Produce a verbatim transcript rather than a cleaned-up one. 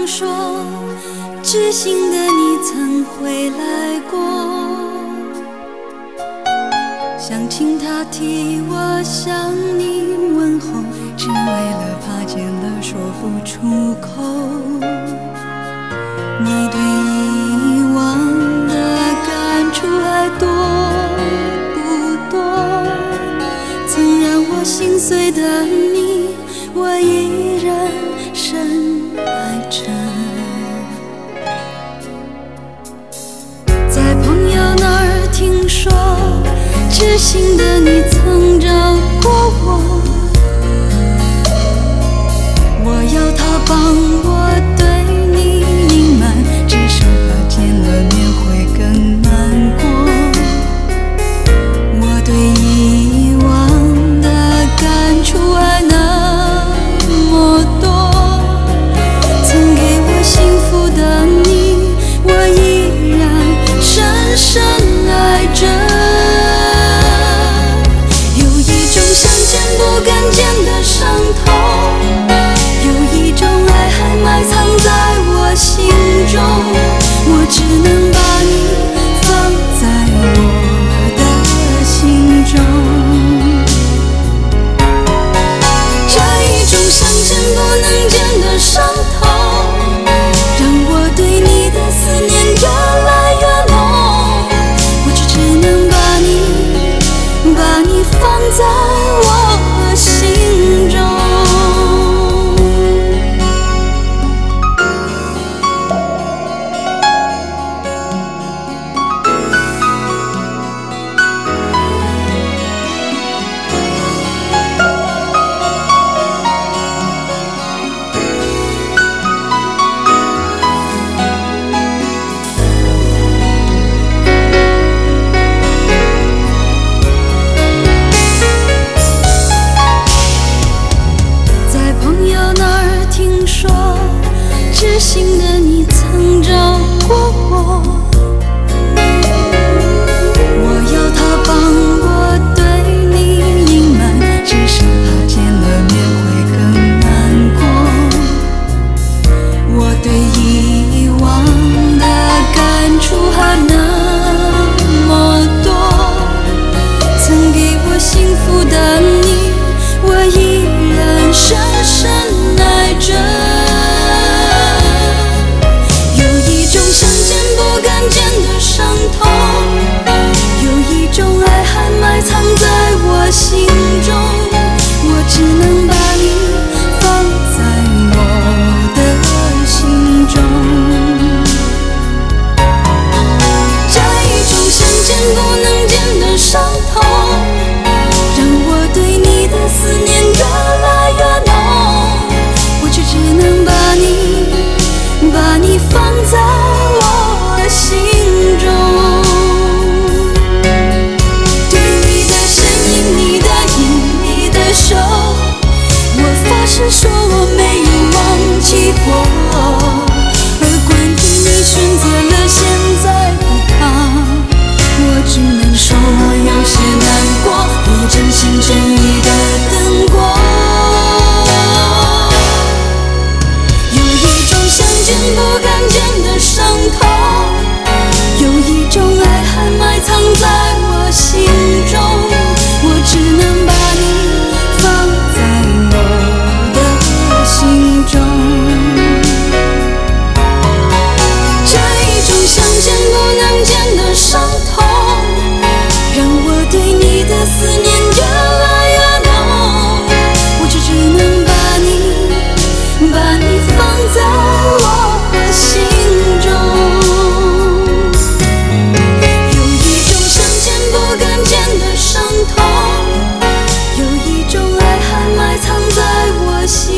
听说，知心的你曾回来过，想请他替我向你问候，只为了怕见了说不出口。你对以往的感触还多不多？曾让我心碎的你，我依然深爱着。在朋友那儿听说，知心的你曾找过我，我要他帮我对你隐瞒，至少怕见了面会更难过。我对以往的感触还那么多，曾给我幸福的你，我依然深深爱着。有一种想见不敢见的伤痛，有一种爱还埋藏在我心中，我只能把你放在我的心中。这一种想见不能见的伤痛，让我对你的思念越来越浓，我却只能把你把你放在我心中。知心的你曾找过我，我要他帮我对你隐瞒，只是怕见了面会更难过。我对以往的感触还那么多，曾给我幸福的你，我依然深深爱着。想见不敢见的伤痛，有一种爱还埋藏在我心中，我只能把你放在我的心中。这一种想见不能见的伤痛，让我对你的思念越来越浓，我却只能把你把你放在我心中。对你的身影，你的影，你的手，我发誓说我没有忘记过。而关于你选择了现在不怕，我只能说我有些难过，我真心真意的等过。有一种想见不敢见的伤痛，有一种爱还埋藏在我心中，我只能把你放在我的心中。这一种想见不能见的伤痛，让我对你的思念越来越浓，我却只能把你把你放在我心中。有一种想见不敢见的伤痛，有一种爱还埋藏在我心